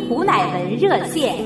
胡乃文热线。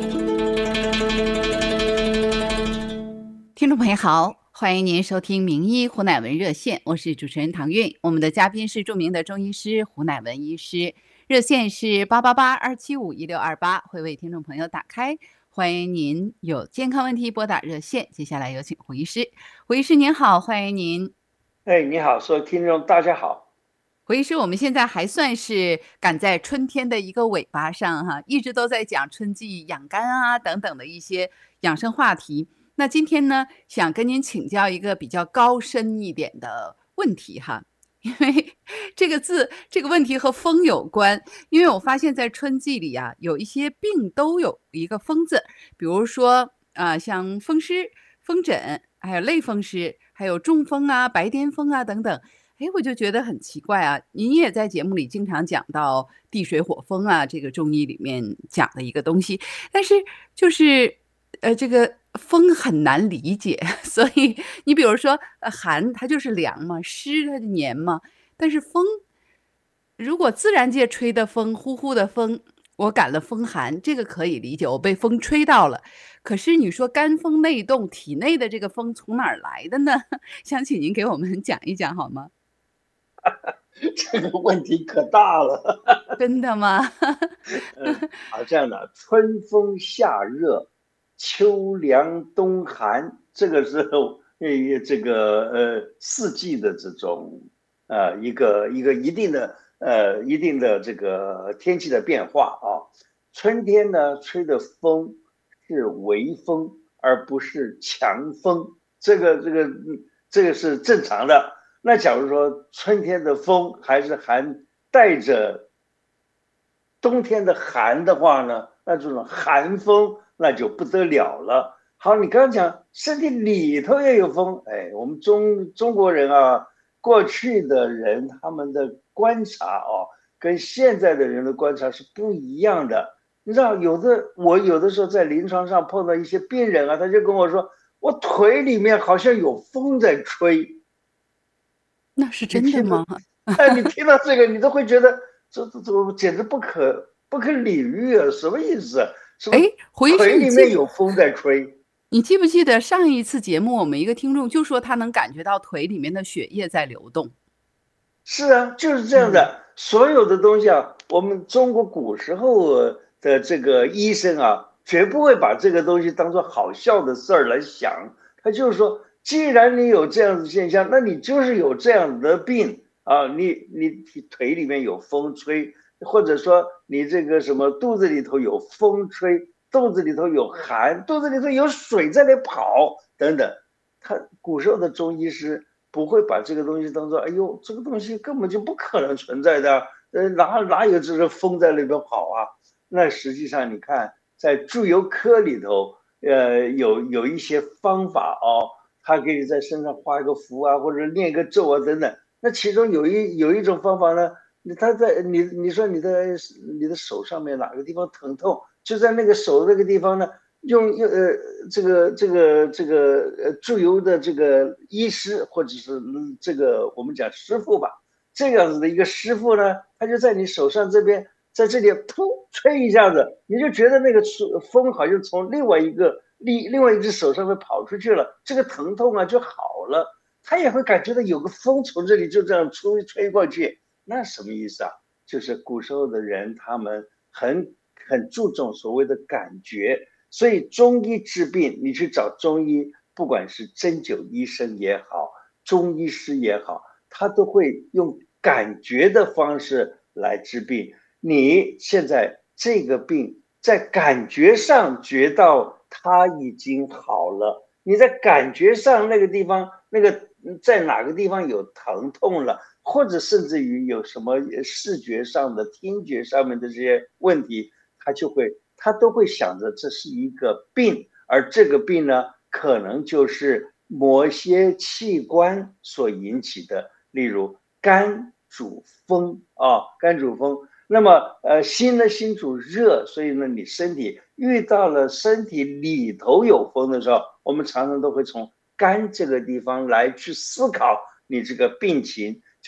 听众朋友好，欢迎您收听名医胡乃文热线，我是主持人唐韵。我们的嘉宾是著名的中医师胡乃文医师，热线是888-275-1628，会为听众朋友打开。欢迎您有健康问题拨打热线。接下来有请胡医师。胡医师您好，欢迎您。 你好，所有听众大家好。 胡医师，我们现在还算是赶在春天的一个尾巴上哈，一直都在讲春季养肝啊等等的一些养生话题。那今天呢，想跟您请教一个比较高深一点的问题哈，因为这个问题和风有关。因为我发现在春季里啊，有一些病都有一个风字，比如说像风湿、风疹，还有类风湿，还有中风啊、白癜风啊等等。我就觉得很奇怪啊，您也在节目里经常讲到地水火风啊，这个中医里面讲的一个东西，但是就是这个风很难理解，所以你比如说寒它就是凉嘛，湿它就黏嘛，但是风如果自然界吹的风，呼呼的风，我感了风寒，这个可以理解，我被风吹到了。可是你说肝风内动，体内的这个风从哪儿来的呢？想请您给我们讲一讲好吗？ 这个问题可大了。 真的吗？ 好，这样的，春风夏热，秋凉冬寒，这个是这个四季的这种一个一定的这个天气的变化啊。春天呢，吹的风是微风，而不是强风，这个是正常的。那假如说春天的风还是带着冬天的寒的话呢，那这种寒风那就不得了了。好，你刚刚讲身体里头也有风，我们中国人啊，过去的人他们的观察跟现在的人的观察是不一样的。你知道，我有的时候在临床上碰到一些病人啊，他就跟我说，我腿里面好像有风在吹。 那是真的吗？ 你听到这个，你都会觉得这简直不可理喻啊！什么意思？ 胡医师， 腿里面有风在吹。 你记不记得上一次节目，我们一个听众就说他能感觉到腿里面的血液在流动。 是啊，就是这样的。所有的东西啊，我们中国古时候的这个医生啊，绝不会把这个东西当作好笑的事儿来想。他就是说，既然你有这样的现象，那你就是有这样的病啊。你腿里面有风吹，或者说你这个什么肚子里头有风吹，肚子里头有寒，肚子里头有水在那跑等等。古时候的中医师不会把这个东西当作，哎呦，这个东西根本就不可能存在的，哪有这个风在那边跑啊？那实际上你看，在祝由科里头，有一些方法他给你在身上画一个符啊，或者念个咒啊等等。那其中有一种方法呢，他在你说你的手上面哪个地方疼痛，就在那个手那个地方呢，用这个祝由的这个医师或者是这个我们讲师傅吧，这样子的一个师傅呢，他就在你手上这边，在这里突吹一下子，你就觉得那个风好像从另外一只手上面跑出去了，这个疼痛啊就好了。他也会感觉到有个风从这里就这样吹过去，那什么意思啊？就是古时候的人他们很注重所谓的感觉，所以中医治病，你去找中医，不管是针灸医生也好，中医师也好，他都会用感觉的方式来治病。你现在这个病在感觉上觉到它已经好了，你在感觉上那个地方在哪个地方有疼痛了，或者甚至于有什么视觉上的、听觉上面的这些问题，他都会想着这是一个病，而这个病呢，可能就是某些器官所引起的，例如肝主风肝主风。那么心主热，所以呢，你身体遇到了身体里头有风的时候，我们常常都会从肝这个地方来去思考你这个病情，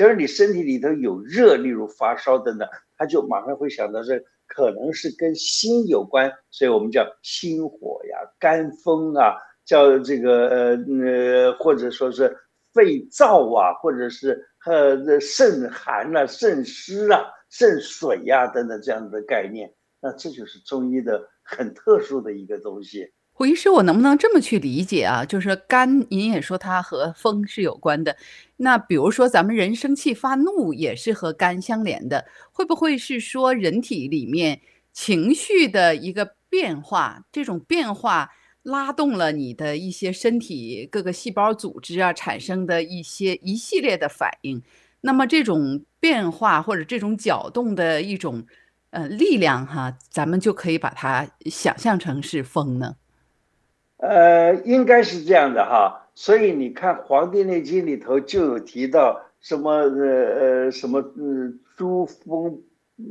假如你身体里头有热，例如发烧等等，他就马上会想到这可能是跟心有关，所以我们叫心火呀、肝风啊，叫这个或者说是肺燥啊，或者是肾寒啊、肾湿啊、肾水呀、等等这样的概念。那这就是中医的很特殊的一个东西。 胡医师，我能不能这么去理解啊？就是肝，您也说它和风是有关的。那比如说，咱们人生气发怒也是和肝相连的，会不会是说人体里面情绪的一个变化，这种变化拉动了你的一些身体各个细胞组织啊产生的一系列的反应？那么这种变化或者这种搅动的一种力量哈，咱们就可以把它想象成是风呢？ 应该是这样的哈，所以你看《黄帝内经》里头就有提到什么什么诸风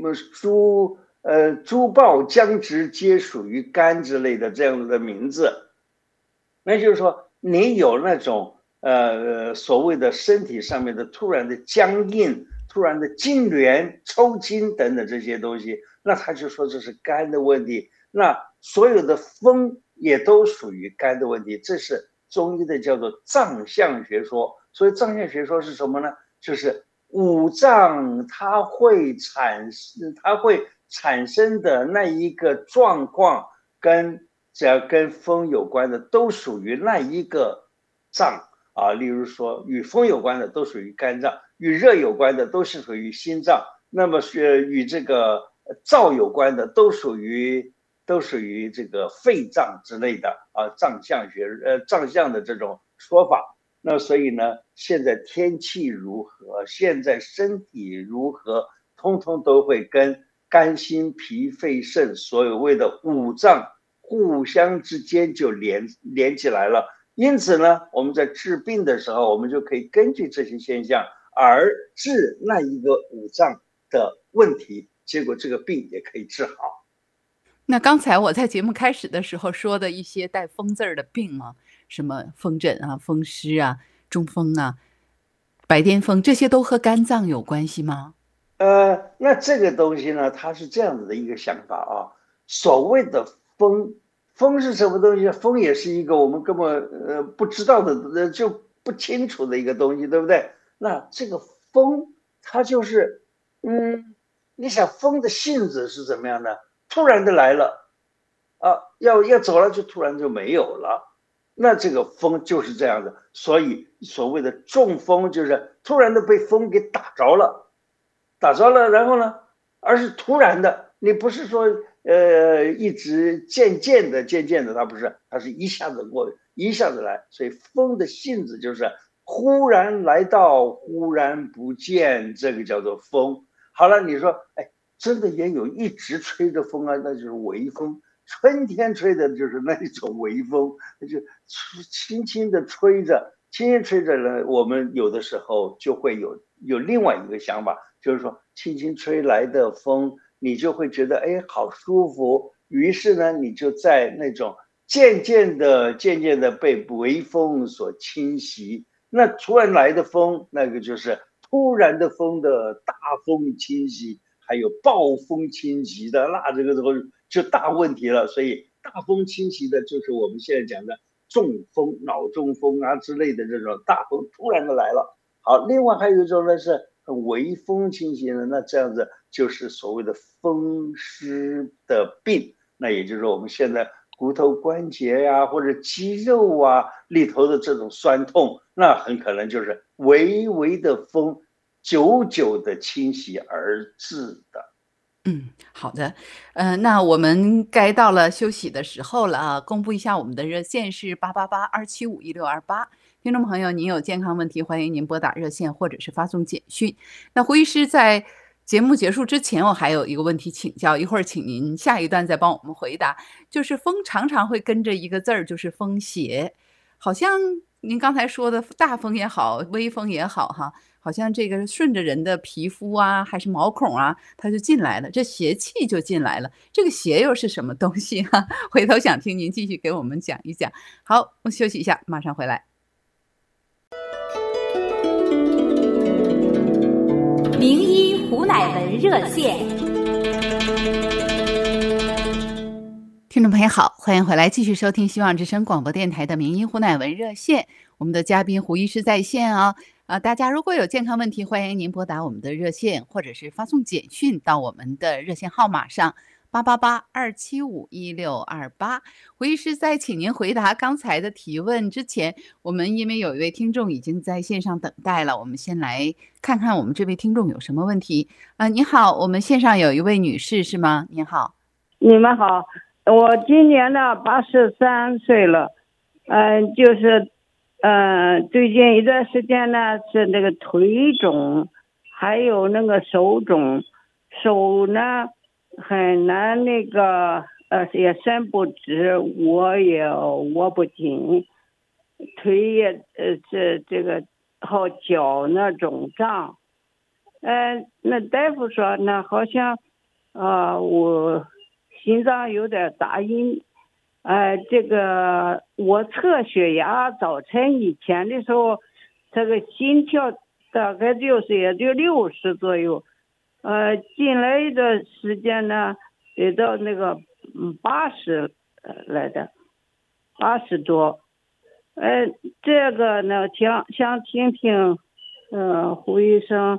诸暴僵直皆属于肝之类的这样的名字，那就是说你有那种所谓的身体上面的突然的僵硬、突然的痉挛、抽筋等等这些东西，那他就说这是肝的问题。那所有的风也都属于肝的问题，这是中医的叫做脏象学说。所以脏象学说是什么呢？就是五脏它会产生的那一个状况，只要跟风有关的都属于那一个脏啊。例如说与风有关的都属于肝脏，与热有关的都是属于心脏，那么与这个燥有关的都属于这个肺脏之类的啊，脏象的这种说法。那所以呢，现在天气如何，现在身体如何，通通都会跟肝心脾肺肾所谓的五脏互相之间就连起来了。因此呢，我们在治病的时候，我们就可以根据这些现象而治那一个五脏的问题，结果这个病也可以治好。 那刚才我在节目开始的时候说的一些带“风”字儿的病嘛，什么风疹啊、风湿啊、中风啊、白癜风，这些都和肝脏有关系吗？ 那这个东西呢，它是这样子的一个想法啊。所谓的风，风是什么东西？风也是一个我们根本不知道的，就不清楚的一个东西，对不对？那这个风，它就是，你想风的性质是怎么样的？突然的来了，啊，要走了就突然就没有了。那这个风就是这样的，所以所谓的中风就是突然的被风给打着了。然后呢，而是突然的，你不是说一直渐渐的，它不是，它是一下子过，一下子来，所以风的性质就是忽然来到，忽然不见，这个叫做风。好了，你说，哎，真的也有一直吹的风啊，那就是微风。春天吹的就是那一种微风，就轻轻的吹着，轻轻吹着呢，我们有的时候就会有另外一个想法，就是说轻轻吹来的风，你就会觉得哎好舒服，于是呢，你就在那种渐渐的被微风所侵袭。那突然来的风，那个就是突然的风的大风侵袭，还有暴风侵袭的，那这个时候就大问题了。所以大风侵袭的就是我们现在讲的中风、脑中风啊之类的这种大风突然的来了。好，另外还有一种呢是微风侵袭的，那这样子就是所谓的风湿的病。那也就是我们现在骨头关节呀、或者肌肉啊里头的这种酸痛，那很可能就是微微的风久久的侵袭而致的。 好的，那我们该到了休息的时候了啊，公布一下我们的热线是888-275-1628。听众朋友，您有健康问题，欢迎您拨打热线或者是发送简讯。那胡医师在节目结束之前，我还有一个问题请教，一会儿请您下一段再帮我们回答。就是风常常会跟着一个字儿，就是风邪，好像您刚才说的大风也好，微风也好哈，好像这个顺着人的皮肤啊，还是毛孔啊，它就进来了，这邪气就进来了。这个邪又是什么东西哈？回头想听您继续给我们讲一讲。好，我休息一下，马上回来。 名医胡乃文热线。 听众朋友好，欢迎回来继续收听希望之声广播电台的名医胡乃文热线，我们的嘉宾胡医师在线大家如果有健康问题，欢迎您拨打我们的热线，或者是发送简讯到我们的热线号码上888-275-1628。胡医师在请您回答刚才的提问之前，我们因为有一位听众已经在线上等待了，我们先来看看我们这位听众有什么问题。你好，我们线上有一位女士是吗？您好。 你们好，我今年呢83岁了，最近一段时间呢是那个腿肿，还有那个手肿，手呢很难也伸不直，我也握不紧，腿也好脚那肿胀，那大夫说呢好像我心脏有点杂音，我测血压，早晨以前的时候，这个心跳大概也就60左右，近来一段时间呢，得到那个80来的，80多，这个呢想听听，胡医生，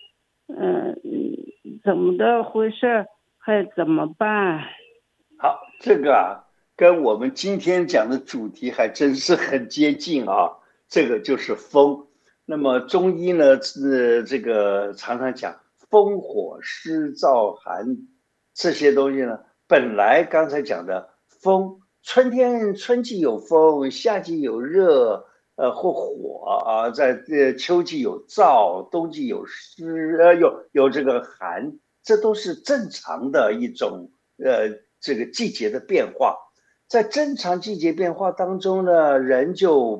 怎么的回事？还怎么办？ 好，这个跟我们今天讲的主题还真是很接近这个就是风。那么中医呢，这个常常讲风火湿燥寒这些东西呢，本来刚才讲的风，春季有风，夏季有热，或火在秋季有燥，冬季有湿，有这个寒。这都是正常的一种这个季节的变化，在正常季节变化当中呢，人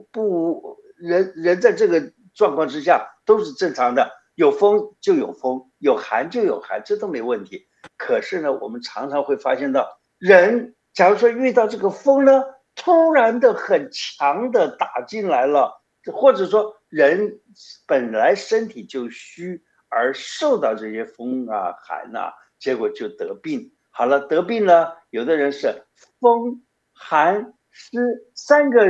在这个状况之下都是正常的，有风就有风，有寒就有寒，这都没问题。可是呢，我们常常会发现到，人假如说遇到这个风呢，突然的很强的打进来了，或者说人本来身体就虚，而受到这些风寒结果就得病。好了，得病呢，有的人是风寒湿三个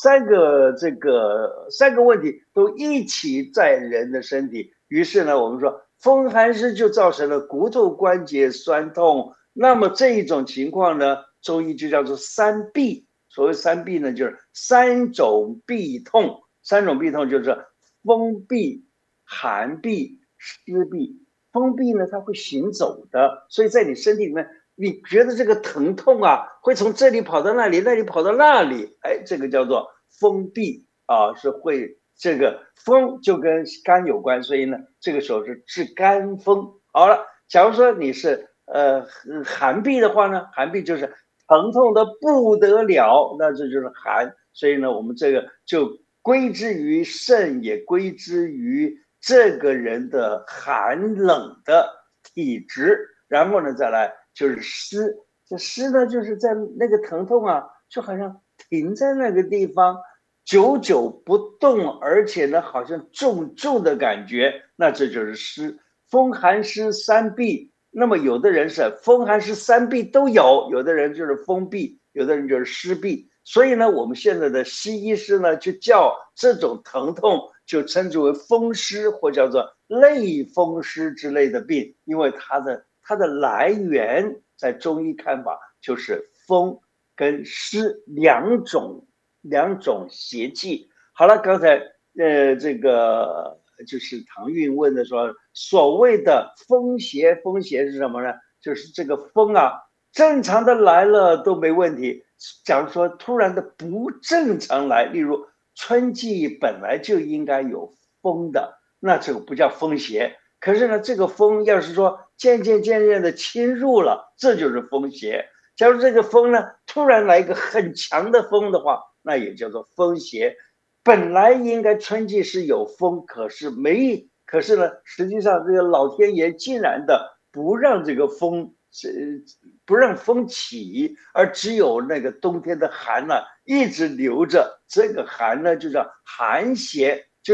问题都一起在人的身体，于是呢，我们说风寒湿就造成了骨头关节酸痛。那么这一种情况呢，中医就叫做三痹。所谓三痹呢，就是三种痹痛。三种痹痛就是风痹、寒痹、湿痹。风痹呢，它会行走的，所以在你身体里面，你觉得这个疼痛会从这里跑到那里，那里跑到那里，这个叫做风痹是会这个风就跟肝有关，所以呢，这个时候是治肝风。好了，假如说你是寒痹的话呢，寒痹就是疼痛的不得了，那这就是寒，所以呢，我们这个就归之于肾，也归之于这个人的寒冷的体质。然后呢，再来就是湿，这湿呢，就是在那个疼痛就好像停在那个地方，久久不动，而且呢，好像重重的感觉，那这就是湿。风寒湿三痹，那么有的人是风寒湿三痹都有，有的人就是风痹，有的人就是湿痹。所以呢，我们现在的西医师呢，就叫这种疼痛就称之为风湿，或叫做类风湿之类的病，因为它的来源在中医看法就是风跟湿两种邪气。好了，刚才这个就是唐韵问的说，所谓的风邪是什么呢？就是这个风正常的来了都没问题，假如说突然的不正常来，例如春季本来就应该有风的，那这个不叫风邪。可是呢，这个风要是说渐渐的侵入了，这就是风邪。假如这个风呢突然来一个很强的风的话，那也叫做风邪。本来应该春季是有风，可是呢，实际上这个老天爷竟然的不让这个风不让风起，而只有那个冬天的寒一直留着。这个寒呢就叫寒邪，就是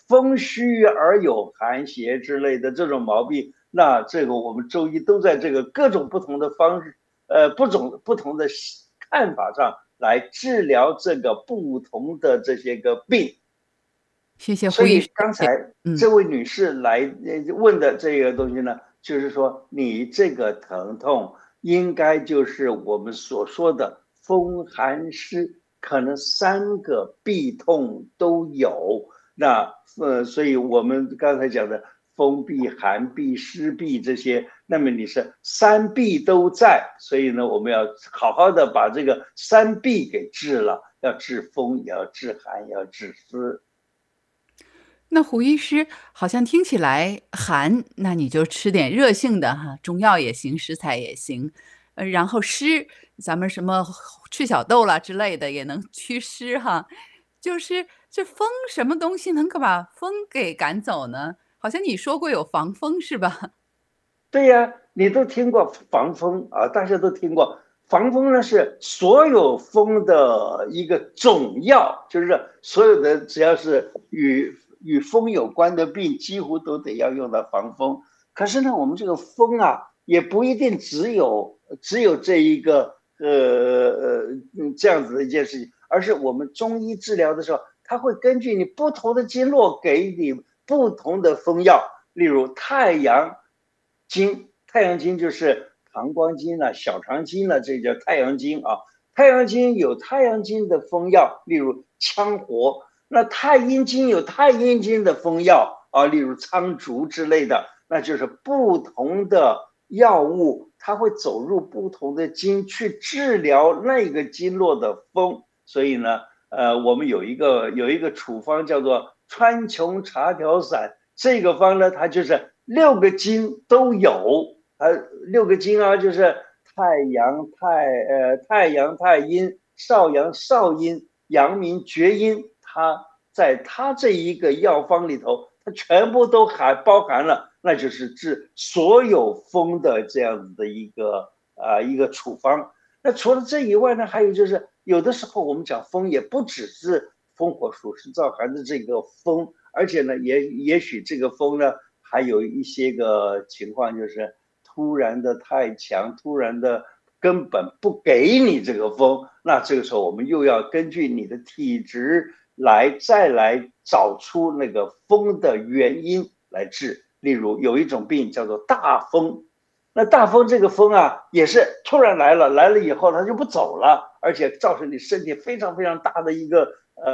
风虚而有寒邪之类的这种毛病，那这个我们中医都在这个各种不同的方式，不同的看法上来治疗这个不同的这些个病。 谢谢胡所以医师。 刚才这位女士来问的这个东西呢，就是说你这个疼痛应该就是我们所说的风寒湿，可能3个痹痛都有。那所以我们刚才讲的风痹、寒痹、湿痹这些，那么你是3痹都在，所以呢，我们要好好的把这个3痹给治了，要治风，也要治寒，也要治湿。 那胡医师好像听起来寒，那你就吃点热性的哈，中药也行，食材也行。然后湿，咱们什么赤小豆啦之类的也能祛湿哈。就是这风什么东西能够把风给赶走呢？好像你说过有防风是吧？ 对呀，你都听过防风啊，大家都听过。防风呢是所有风的一个总药，就是所有的只要是与风有关的病，几乎都得要用到防风。可是呢，我们这个风啊，也不一定只有这一个这样子的一件事情，而是我们中医治疗的时候，它会根据你不同的经络给你不同的风药。例如太阳经，太阳经就是膀胱经了、小肠经了，这叫太阳经啊。太阳经有太阳经的风药，例如羌活。那太阴经有太阴经的风药啊，例如苍术之类的，那就是不同的药物，它会走入不同的经去治疗那个经络的风。所以呢，我们有一个处方叫做川穹茶调散，这个方呢，它就是6个经都有，6个经啊，就是太阳、太阴、少阳、少阴、阳明、厥阴。它在它这一个药方里头，它全部都包含了，那就是治所有风的这样子的一个处方。那除了这以外呢，还有就是有的时候我们讲风也不只是风火暑湿燥寒的这个风，而且呢也许这个风呢还有一些个情况，就是突然的太强，突然的根本不给你这个风，那这个时候我们又要根据你的体质再来找出那个风的原因来治。例如有一种病叫做大风，那大风这个风啊，也是突然来了以后它就不走了，而且造成你身体非常非常大的一个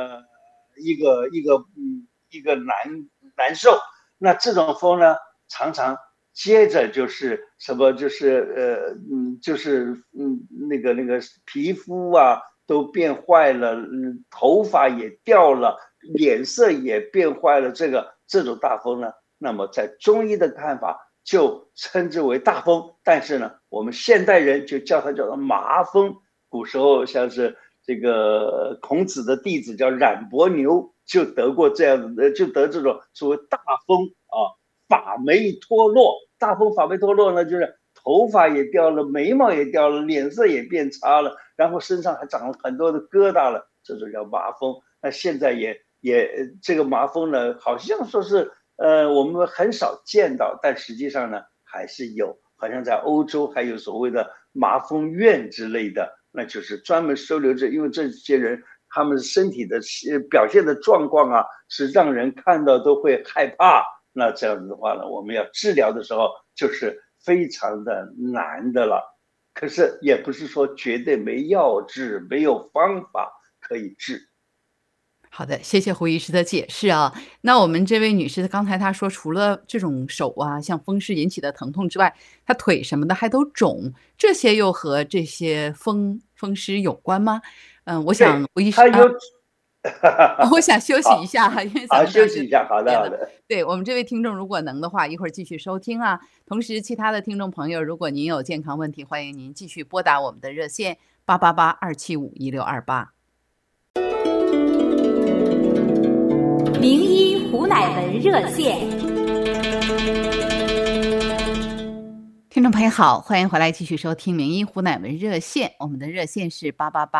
难受。那这种风呢，常常接着就是什么，那个皮肤啊都变坏了，头发也掉了，脸色也变坏了。这种大风呢，那么在中医的看法就称之为大风，但是呢，我们现代人就叫它叫做麻风。古时候像是这个孔子的弟子叫冉伯牛，就得过这样的，就得这种所谓大风啊，发眉脱落。大风发眉脱落呢，就是头发也掉了，眉毛也掉了，脸色也变差了，然后身上还长了很多的疙瘩了，这就叫麻风。那现在也这个麻风呢，好像说是我们很少见到，但实际上呢还是有，好像在欧洲还有所谓的麻风院之类的，那就是专门收留着，因为这些人他们身体的表现的状况啊，是让人看到都会害怕。那这样子的话呢，我们要治疗的时候就是非常的难的了。可是也不是说绝对没药治，没有方法可以治。 好的，谢谢胡医师的解释啊。那我们这位女士刚才她说，除了这种手啊，像风湿引起的疼痛之外，她腿什么的还都肿，这些又和这些风湿有关吗？我想胡医师，我想休息一下，因为咱们休息一下，好的好的。 对，我们这位听众如果能的话，一会儿继续收听啊。同时，其他的听众朋友，如果您有健康问题，欢迎您继续拨打我们的热线888-275-1628。 名医胡乃文热线。 听众朋朋友好，欢迎回来继续收听名医胡乃文热线，我们的热线是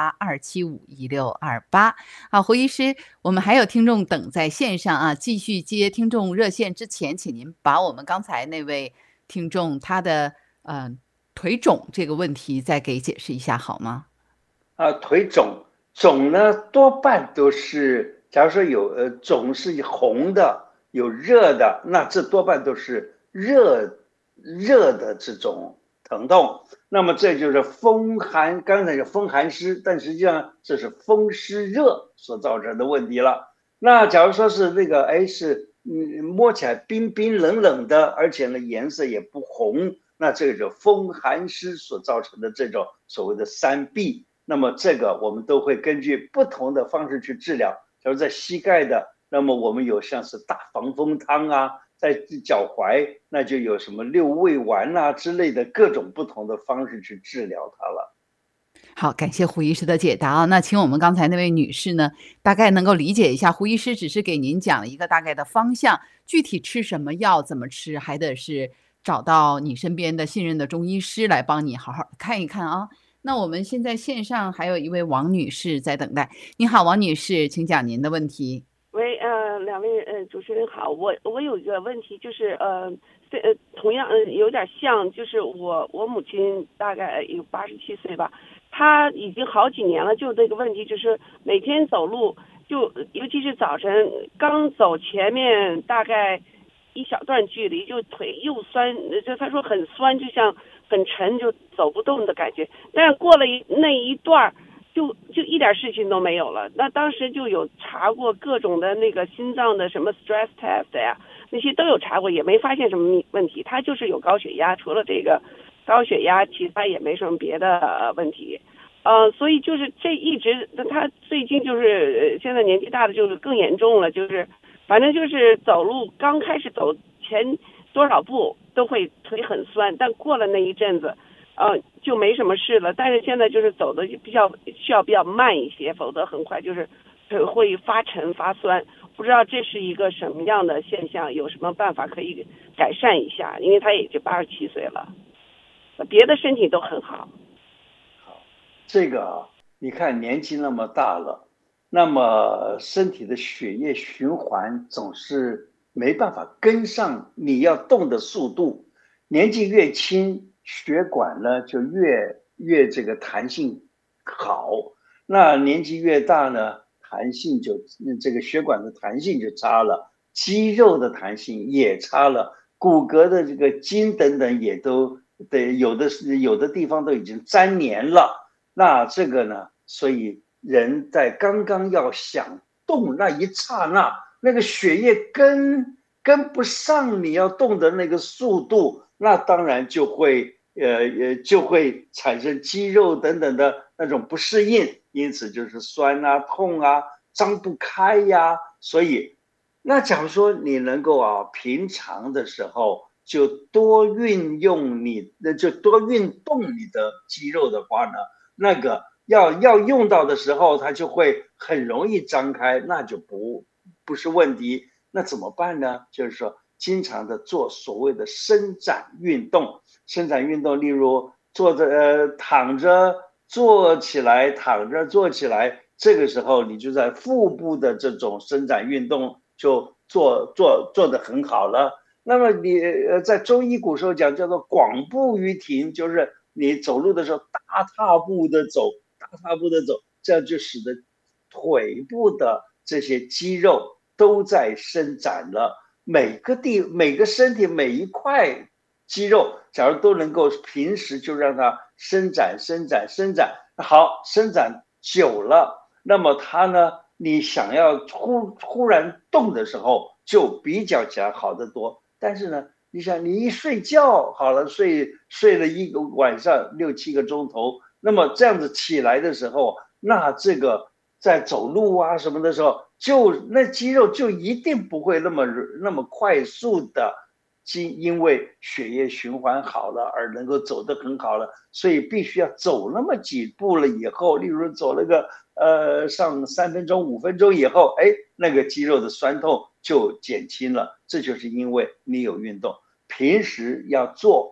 888-275-1628。好，胡医师，我们还有听众等在线上啊，继续接听众热线之前，请您把我们刚才那位听众他的腿肿这个问题再给解释一下好吗？ 腿肿呢多半都是，假如说有肿是红的有热的，那这多半都是热的这种疼痛，那么这就是风寒，刚才有风寒湿，但实际上这是风湿热所造成的问题了。那假如说是那个是摸起来冰冰冷冷的，而且呢颜色也不红，那这个就风寒湿所造成的这种所谓的3B。那么这个我们都会根据不同的方式去治疗。假如在膝盖的，那么我们有像是大防风汤啊，在脚踝那就有什么六味丸啊之类的各种不同的方式去治疗它了。 好，感谢胡医师的解答啊。那请我们刚才那位女士呢，大概能够理解一下，胡医师只是给您讲了一个大概的方向，具体吃什么药怎么吃，还得是找到你身边的信任的中医师来帮你好好看一看啊。那我们现在线上还有一位王女士在等待。你好，王女士，请讲您的问题。 喂，两位主持人好，我有一个问题，就是同样有点像，就是我母亲大概有87岁吧，她已经好几年了，就这个问题，就是每天走路，就尤其是早晨刚走前面大概一小段距离，就腿又酸，就她说很酸，就像很沉，就走不动的感觉，但是过了那一段就一点事情都没有了。那当时就有查过各种的那个心脏的什么 stress test 呀，那些都有查过，也没发现什么问题。他就是有高血压，除了这个高血压，其他也没什么别的问题。所以就是这一直，他最近就是现在年纪大的就是更严重了，就是反正就是走路刚开始走前多少步都会腿很酸，但过了那一阵子就没什么事了，但是现在就是走的需要比较慢一些，否则很快就是会发沉发酸。不知道这是一个什么样的现象，有什么办法可以改善一下？因为他也就87岁了，别的身体都很好。 好，这个你看年纪那么大了，那么身体的血液循环总是没办法跟上你要动的速度，年纪越轻，血管呢就越这个弹性好，那年纪越大呢，弹性就这个血管的弹性就差了，肌肉的弹性也差了，骨骼的这个筋等等也都有的地方都已经粘连了。那这个呢，所以人在刚刚要想动那一刹那，那个血液跟不上你要动的那个速度，那当然就会产生肌肉等等的那种不适应，因此就是酸啊、痛啊、张不开呀。所以，那假如说你能够平常的时候就多运动你的肌肉的话呢，那个要用到的时候，它就会很容易张开，那就不是问题。那怎么办呢？就是说，经常的做所谓的伸展运动。伸展运动，例如坐着躺着坐起来，躺着坐起来，这个时候你就在腹部的这种伸展运动就做得很好了。那么你在中医古时候讲叫做广步于庭，就是你走路的时候大踏步的走，这样就使得腿部的这些肌肉都在伸展了，每个身体每一块肌肉，假如都能够平时就让它伸展，好，伸展久了，那么它呢，你想要忽然动的时候，就比较起来好得多。但是呢，你想你一睡觉好了，睡了一个晚上6、7个钟头，那么这样子起来的时候，那这个在走路啊什么的时候，那肌肉就一定不会那么快速的，因为血液循环好了而能够走得很好了，所以必须要走那么几步了以后，例如走了个上3分钟、5分钟以后，那个肌肉的酸痛就减轻了。这就是因为你有运动，平时要做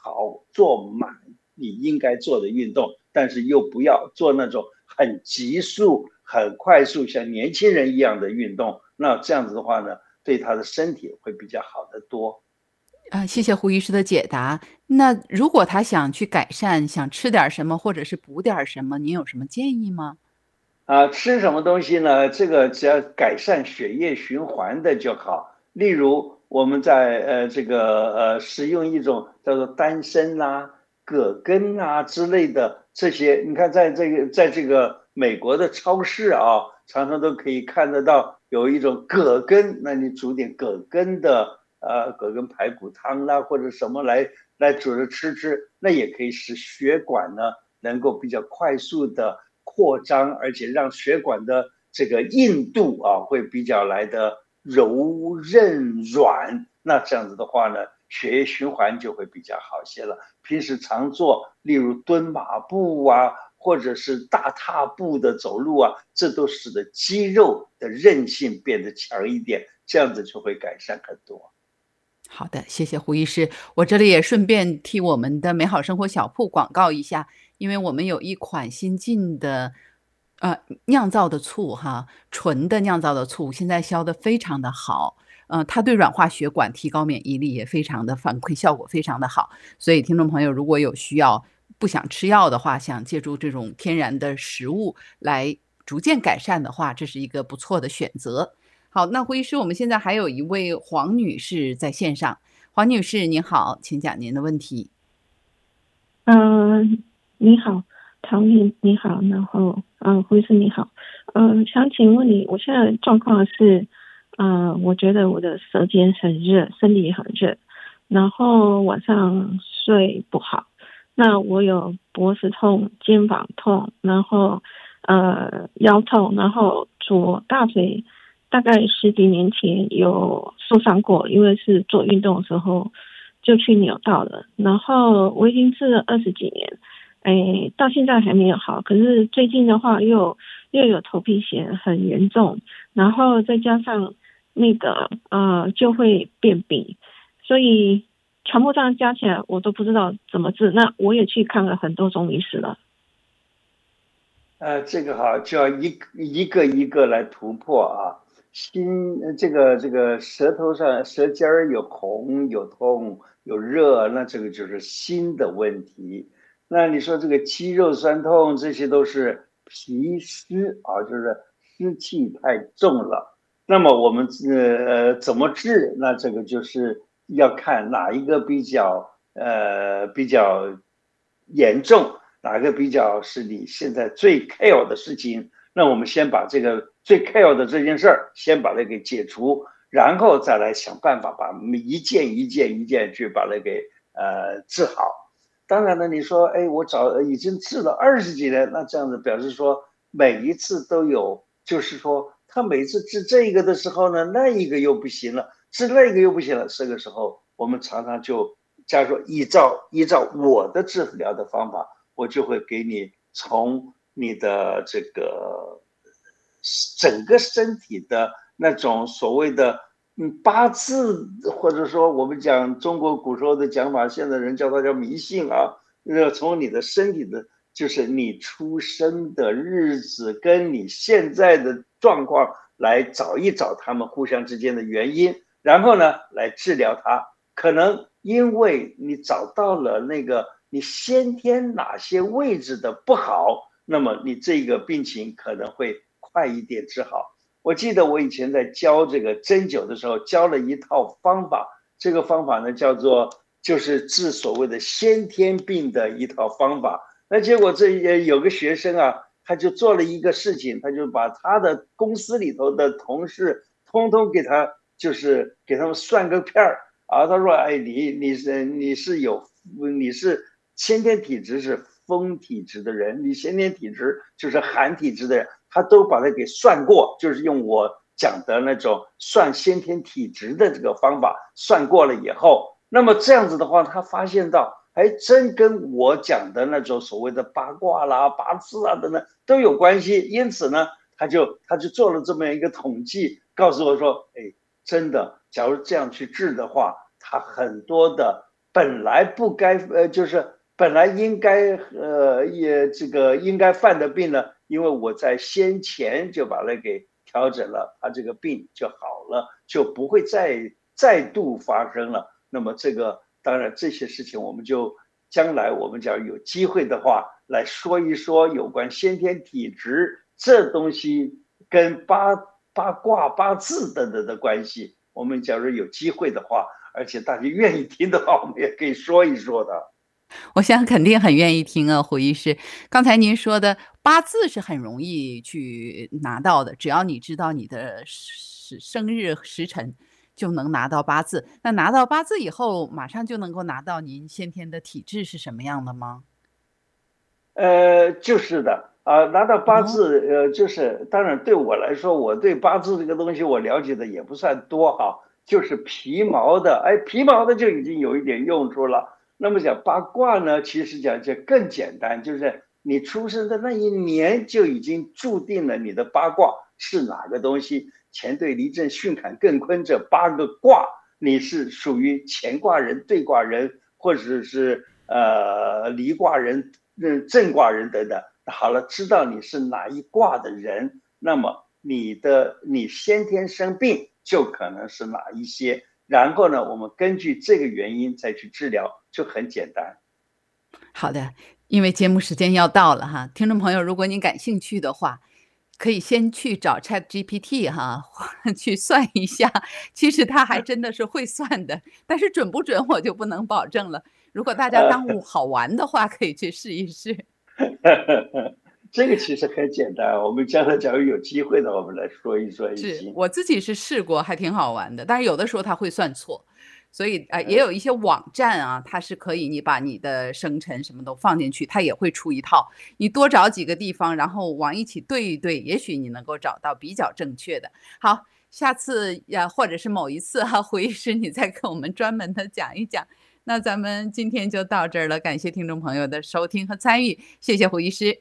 好做满你应该做的运动，但是又不要做那种很急速、很快速像年轻人一样的运动。那这样子的话呢，对他的身体会比较好得多。 谢谢胡医师的解答。那如果他想去改善，想吃点什么，或者是补点什么，您有什么建议吗？ 吃什么东西呢？这个只要改善血液循环的就好。例如我们在食用一种叫做丹参啦、葛根啊之类的这些，你看在这个美国的超市啊，常常都可以看得到有一种葛根，那你煮点葛根的葛根排骨汤啦，或者什么来煮着吃，那也可以使血管呢能够比较快速的扩张，而且让血管的这个硬度会比较来的柔韧软。那这样子的话呢，血液循环就会比较好些了。平时常做，例如蹲马步啊，或者是大踏步的走路啊，这都使得肌肉的韧性变得强一点，这样子就会改善很多。 好的，谢谢胡医师。我这里也顺便替我们的美好生活小铺广告一下，因为我们有一款新进的酿造的醋哈，纯的酿造的醋，现在销的非常的好。它对软化血管、提高免疫力也非常的反馈效果非常的好。所以听众朋友如果有需要，不想吃药的话，想借助这种天然的食物来逐渐改善的话，这是一个不错的选择。好，那胡医师，我们现在还有一位黄女士在线上。黄女士您好，请讲您的问题。 你好，唐丽你好，然后胡医师你好，想请问你，我现在的状况是，我觉得我的舌尖很热，身体也很热，然后晚上睡不好，那我有脖子痛、肩膀痛，然后腰痛，然后左大腿大概10几年前有受伤过，因为是做运动的时候就去扭到了，然后我已经治了20几年，到现在还没有好，可是最近的话又有头皮癣很严重，然后再加上那个就会便秘，所以全部这样加起来我都不知道怎么治。那我也去看了很多中医师了。 这个就要一个一个来突破啊。这个舌头上舌尖儿有红有痛有热，那这个就是心的问题。那你说这个肌肉酸痛，这些都是脾湿就是湿气太重了。那么我们怎么治？那这个就是要看哪一个比较严重，哪个比较是你现在最 care 的事情。那我们先把这个最 care 的这件事儿先把它给解除，然后再来想办法把一件一件去把它给治好。当然了，你说我已经治了20几年，那这样子表示说每一次都有，就是说他每次治这个的时候呢，那一个又不行了，治那个又不行了，这个时候我们常常就假如说依照我的治疗的方法，我就会给你从你的这个整个身体的那种所谓的八字，或者说我们讲中国古时候的讲法，现在人叫它叫迷信从你的身体的，就是你出生的日子跟你现在的状况来找一找他们互相之间的原因，然后呢来治疗它。可能因为你找到了那个你先天哪些位置的不好，那么你这个病情可能会快一点治好。我记得我以前在教这个针灸的时候，教了一套方法，这个方法呢就是治所谓的先天病的一套方法。那结果有个学生他就做了一个事情，他就把他的公司里头的同事通通给他，就是给他们算个片儿他说你是先天体质是风体质的人，你先天体质就是寒体质的人，他都把它给算过，就是用我讲的那种算先天体质的这个方法算过了以后，那么这样子的话，他发现到真跟我讲的那种所谓的八卦啦、八字等等都有关系。因此呢，他就做了这么一个统计，告诉我说真的，假如这样去治的话，他很多的本来不该就是本来应该应该犯的病呢，因为我在先前就把它给调整了，它这个病就好了，就不会再度发生了。那么这个当然这些事情我们就将来我们假如有机会的话来说一说有关先天体质这东西跟八卦八字等等的关系，我们假如有机会的话，而且大家愿意听的话，我们也可以说一说的。 我想肯定很愿意听啊，胡医师。刚才您说的八字是很容易去拿到的，只要你知道你的生日时辰，就能拿到八字。那拿到八字以后，马上就能够拿到您先天的体质是什么样的吗？ 就是的啊，拿到八字，就是当然对我来说，我对八字这个东西我了解的也不算多哈，就是皮毛的，皮毛的就已经有一点用处了。那么讲八卦呢，其实讲就更简单，就是你出生的那一年就已经注定了你的八卦是哪个东西。乾兑离震巽坎艮坤这8个卦，你是属于乾卦人、兑卦人，或者是离卦人、震卦人等等。好了，知道你是哪一卦的人，那么你先天生病就可能是哪一些，然后呢，我们根据这个原因再去治疗，就很简单。 好的，因为节目时间要到了哈，听众朋友，如果您感兴趣的话，可以先去找 ChatGPT 哈，去算一下。其实他还真的是会算的，但是准不准我就不能保证了。如果大家当好玩的话，可以去试一试。 这个其实很简单，我们将来假如有机会的，我们来说一说。 是我自己是试过，还挺好玩的，但是有的时候他会算错。所以也有一些网站啊，它是可以你把你的生辰什么都放进去，它也会出一套。你多找几个地方，然后往一起对一对，也许你能够找到比较正确的。好，下次或者是某一次胡医师你再跟我们专门的讲一讲。那咱们今天就到这儿了，感谢听众朋友的收听和参与，谢谢胡医师。